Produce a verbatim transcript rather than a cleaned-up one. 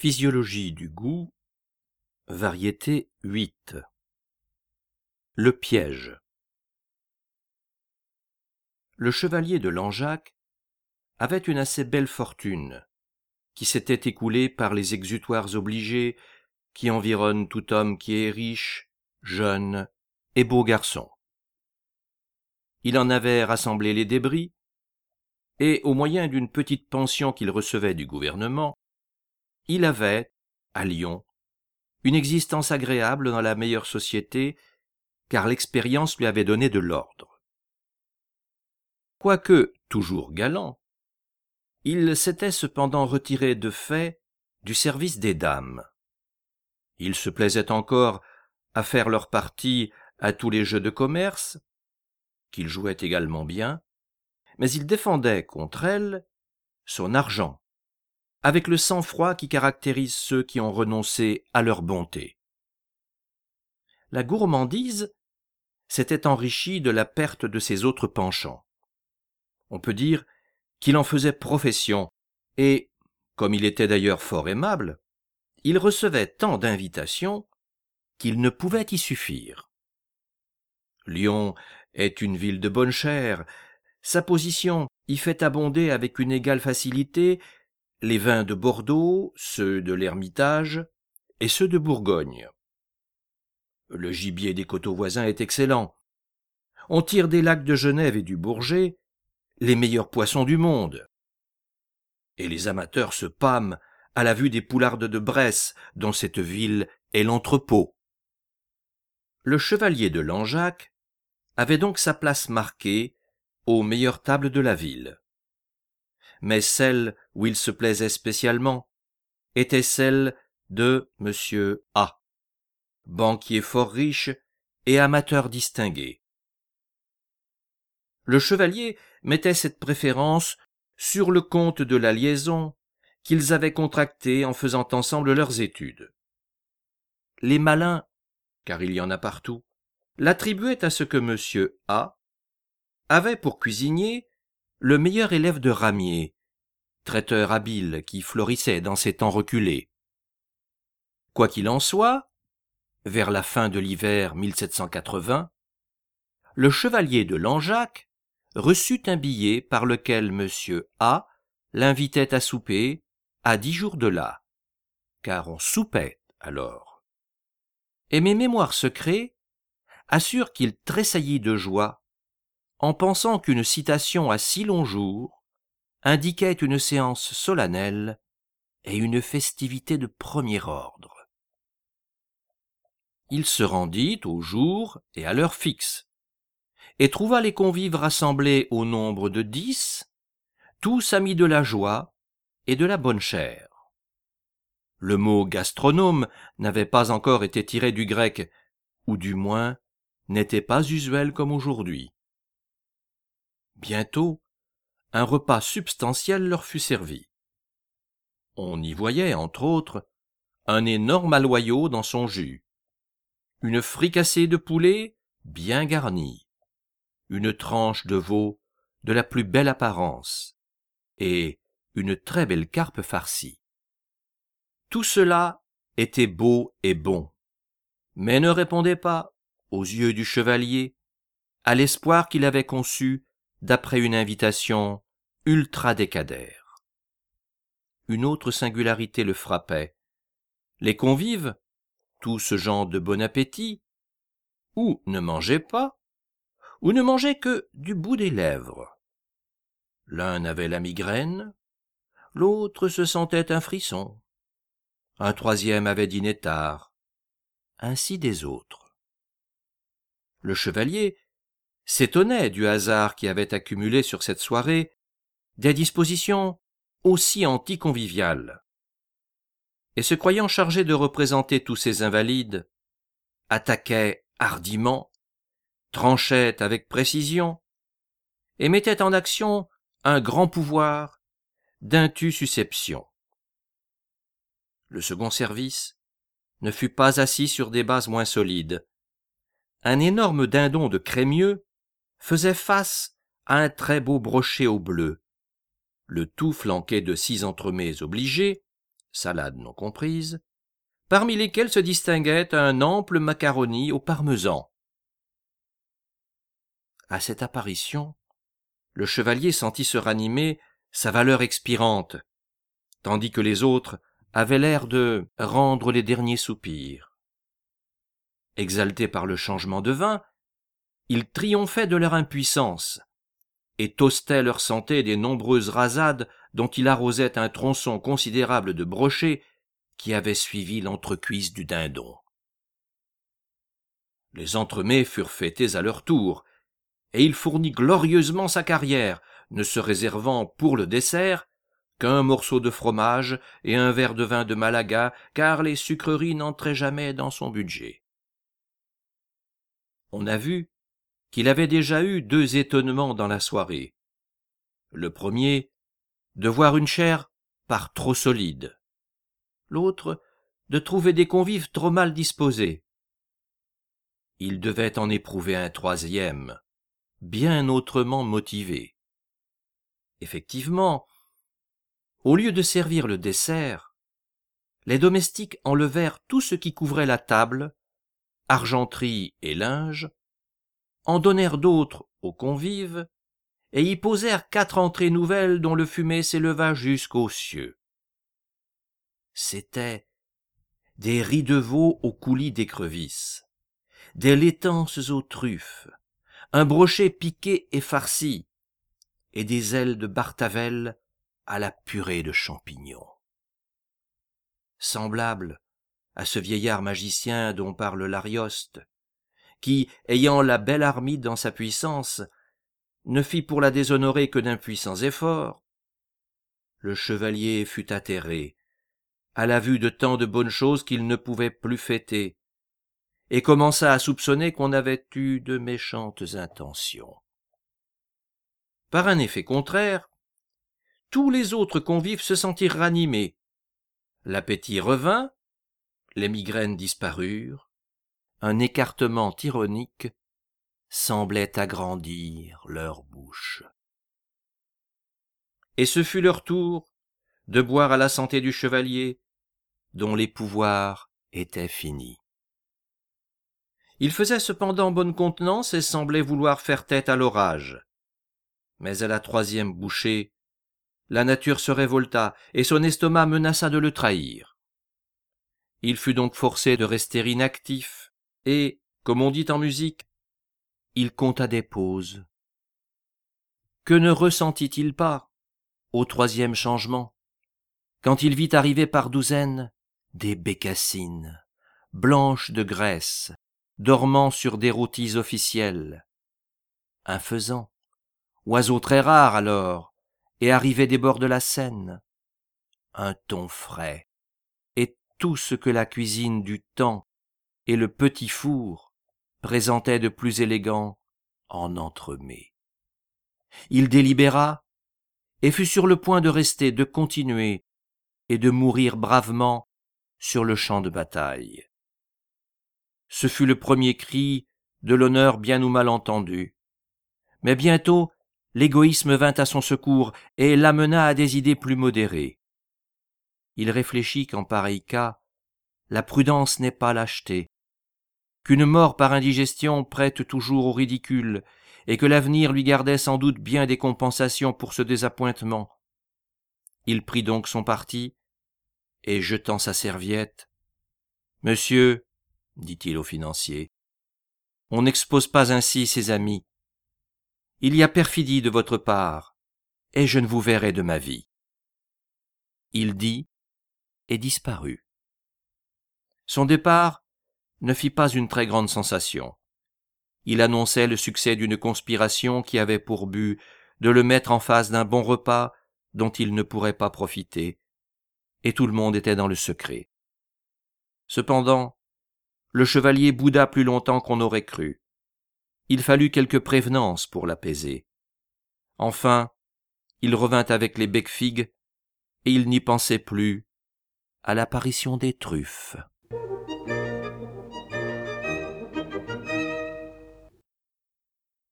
Physiologie du goût, variété huit. Le piège. Le chevalier de Langeac avait une assez belle fortune, qui s'était écoulée par les exutoires obligés qui environnent tout homme qui est riche, jeune et beau garçon. Il en avait rassemblé les débris, et au moyen d'une petite pension qu'il recevait du gouvernement, il avait, à Lyon, une existence agréable dans la meilleure société, car l'expérience lui avait donné de l'ordre. Quoique toujours galant, il s'était cependant retiré de fait du service des dames. Il se plaisait encore à faire leur partie à tous les jeux de commerce, qu'il jouait également bien, mais il défendait contre elles son argent, avec le sang-froid qui caractérise ceux qui ont renoncé à leur bonté. La gourmandise s'était enrichie de la perte de ses autres penchants. On peut dire qu'il en faisait profession, et, comme il était d'ailleurs fort aimable, il recevait tant d'invitations qu'il ne pouvait y suffire. Lyon est une ville de bonne chère, sa position y fait abonder avec une égale facilité les vins de Bordeaux, ceux de l'Ermitage et ceux de Bourgogne. Le gibier des coteaux voisins est excellent. On tire des lacs de Genève et du Bourget les meilleurs poissons du monde. Et les amateurs se pâment à la vue des poulardes de Bresse, dont cette ville est l'entrepôt. Le chevalier de Langeac avait donc sa place marquée aux meilleures tables de la ville. Mais celle où il se plaisait spécialement était celle de M. A, banquier fort riche et amateur distingué. Le chevalier mettait cette préférence sur le compte de la liaison qu'ils avaient contractée en faisant ensemble leurs études. Les malins, car il y en a partout, l'attribuaient à ce que M. A avait pour cuisinier le meilleur élève de Ramier, traiteur habile qui florissait dans ces temps reculés. Quoi qu'il en soit, vers la fin de l'hiver mille sept cent quatre-vingts, le chevalier de Langeac reçut un billet par lequel M. A l'invitait à souper à dix jours de là, car on soupait alors. Et mes mémoires secrets assurent qu'il tressaillit de joie en pensant qu'une citation à si longs jours indiquait une séance solennelle et une festivité de premier ordre. Il se rendit au jour et à l'heure fixe, et trouva les convives rassemblés au nombre de dix, tous amis de la joie et de la bonne chère. Le mot gastronome n'avait pas encore été tiré du grec, ou du moins n'était pas usuel comme aujourd'hui. Bientôt, un repas substantiel leur fut servi. On y voyait, entre autres, un énorme aloyau dans son jus, une fricassée de poulet bien garnie, une tranche de veau de la plus belle apparence, et une très belle carpe farcie. Tout cela était beau et bon, mais ne répondait pas, aux yeux du chevalier, à l'espoir qu'il avait conçu d'après une invitation ultra-décadère. Une autre singularité le frappait. Les convives, tous gens de bon appétit, ou ne mangeaient pas, ou ne mangeaient que du bout des lèvres. L'un avait la migraine, l'autre se sentait un frisson, un troisième avait dîné tard, ainsi des autres. Le chevalier s'étonnait du hasard qui avait accumulé sur cette soirée des dispositions aussi anticonviviales, et se croyant chargé de représenter tous ces invalides, attaquait hardiment, tranchait avec précision, et mettait en action un grand pouvoir d'intussusception. Le second service ne fut pas assis sur des bases moins solides. Un énorme dindon de Crémieux faisait face à un très beau brochet au bleu, le tout flanqué de six entremets obligés, salade non comprise, parmi lesquels se distinguait un ample macaroni au parmesan. À cette apparition, le chevalier sentit se ranimer sa valeur expirante, tandis que les autres avaient l'air de rendre les derniers soupirs. Exaltés par le changement de vin, ils triomphaient de leur impuissance et toastaient leur santé des nombreuses rasades dont il arrosait un tronçon considérable de brochets qui avait suivi l'entrecuisse du dindon. Les entremets furent fêtés à leur tour, et il fournit glorieusement sa carrière, ne se réservant pour le dessert qu'un morceau de fromage et un verre de vin de Malaga, car les sucreries n'entraient jamais dans son budget. On a vu qu'il avait déjà eu deux étonnements dans la soirée. Le premier, de voir une chair par trop solide. L'autre, de trouver des convives trop mal disposés. Il devait en éprouver un troisième, bien autrement motivé. Effectivement, au lieu de servir le dessert, les domestiques enlevèrent tout ce qui couvrait la table, argenterie et linge, en donnèrent d'autres aux convives, et y posèrent quatre entrées nouvelles dont le fumet s'éleva jusqu'aux cieux. C'étaient des riz de veau au coulis d'écrevisses, des laitances aux truffes, un brochet piqué et farci, et des ailes de bartavelle à la purée de champignons. Semblable à ce vieillard magicien dont parle l'Arioste, qui, ayant la belle Armide dans sa puissance, ne fit pour la déshonorer que d'impuissants efforts, le chevalier fut atterré, à la vue de tant de bonnes choses qu'il ne pouvait plus fêter, et commença à soupçonner qu'on avait eu de méchantes intentions. Par un effet contraire, tous les autres convives se sentirent ranimés, l'appétit revint, les migraines disparurent, un écartement ironique semblait agrandir leur bouche. Et ce fut leur tour de boire à la santé du chevalier, dont les pouvoirs étaient finis. Il faisait cependant bonne contenance et semblait vouloir faire tête à l'orage. Mais à la troisième bouchée, la nature se révolta et son estomac menaça de le trahir. Il fut donc forcé de rester inactif et, comme on dit en musique, il compta des pauses. Que ne ressentit-il pas, au troisième changement, quand il vit arriver par douzaines des bécassines, blanches de graisse, dormant sur des rôtis officiels, un faisan, oiseau très rare alors, et arrivé des bords de la Seine, un thon frais, et tout ce que la cuisine du temps et le petit four présentaient de plus élégant en entremets. Il délibéra, et fut sur le point de rester, de continuer, et de mourir bravement sur le champ de bataille. Ce fut le premier cri de l'honneur bien ou mal entendu. Mais bientôt, l'égoïsme vint à son secours et l'amena à des idées plus modérées. Il réfléchit qu'en pareil cas, la prudence n'est pas lâcheté, qu'une mort par indigestion prête toujours au ridicule, et que l'avenir lui gardait sans doute bien des compensations pour ce désappointement. Il prit donc son parti, et jetant sa serviette, « Monsieur, dit-il au financier, on n'expose pas ainsi ses amis. Il y a perfidie de votre part, et je ne vous verrai de ma vie. » Il dit et disparut. Son départ ne fit pas une très grande sensation. Il annonçait le succès d'une conspiration qui avait pour but de le mettre en face d'un bon repas dont il ne pourrait pas profiter, et tout le monde était dans le secret. Cependant, le chevalier bouda plus longtemps qu'on aurait cru. Il fallut quelque prévenance pour l'apaiser. Enfin, il revint avec les bec-figues, et il n'y pensait plus à l'apparition des truffes.